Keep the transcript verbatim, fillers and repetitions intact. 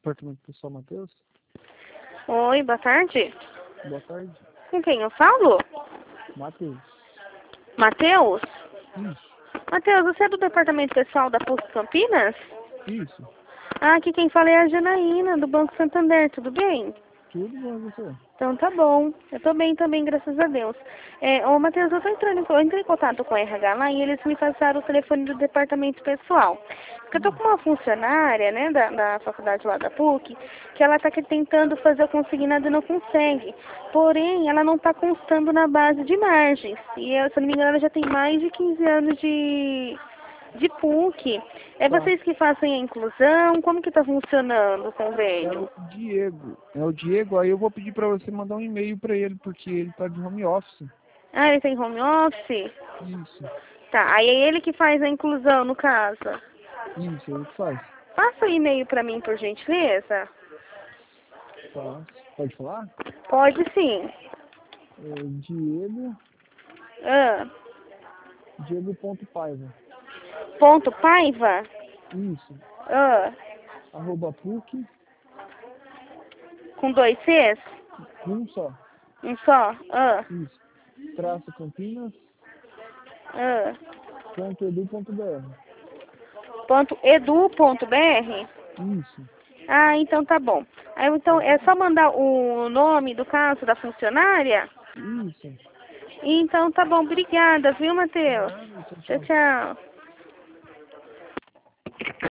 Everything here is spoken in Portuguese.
Departamento Pessoal Matheus? Oi, boa tarde. Boa tarde. Com quem eu falo? Matheus. Matheus? Isso. Matheus, você é do Departamento Pessoal da P U C Campinas? Isso. Ah, aqui quem fala é a Janaína, do Banco Santander, tudo bem? Tudo bom, você? Então tá bom. Eu tô bem também, graças a Deus. É, ô Matheus, eu tô entrando, em- eu entrei em contato com a R H lá e eles me passaram o telefone do departamento pessoal. Porque eu tô com uma funcionária, né, da, da faculdade lá da P U C, que ela tá aqui tentando fazer o consignado e não consegue. Porém, ela não tá constando na base de margens. E, eu, se eu não me engano, ela já tem mais de quinze anos de, de P U C. É Tá. vocês que fazem a inclusão? Como que tá funcionando o É convênio? o Diego. É o Diego, aí eu vou pedir pra você mandar um e-mail pra ele, porque ele tá de home office. Ah, ele tem home office? Isso. Tá, aí é ele que faz a inclusão, no caso. Isso, ele que faz. Passa o e-mail pra mim, por gentileza. Tá. Pode falar? Pode sim. É Diego. Ah, Diego.paiva. ponto Paiva? Isso. Ah, Arroba PUC. com dois Cs? Com um só. Um só? Ah, Isso. Traço Campinas. ah. Ponto edu ponto br. Ponto edu ponto br? Isso. Ah, então tá bom. Aí, então, é só mandar o nome do caso da funcionária? Isso. Então tá bom, obrigada, viu, Matheus? Nada, tchau, Tchau, tchau. tchau.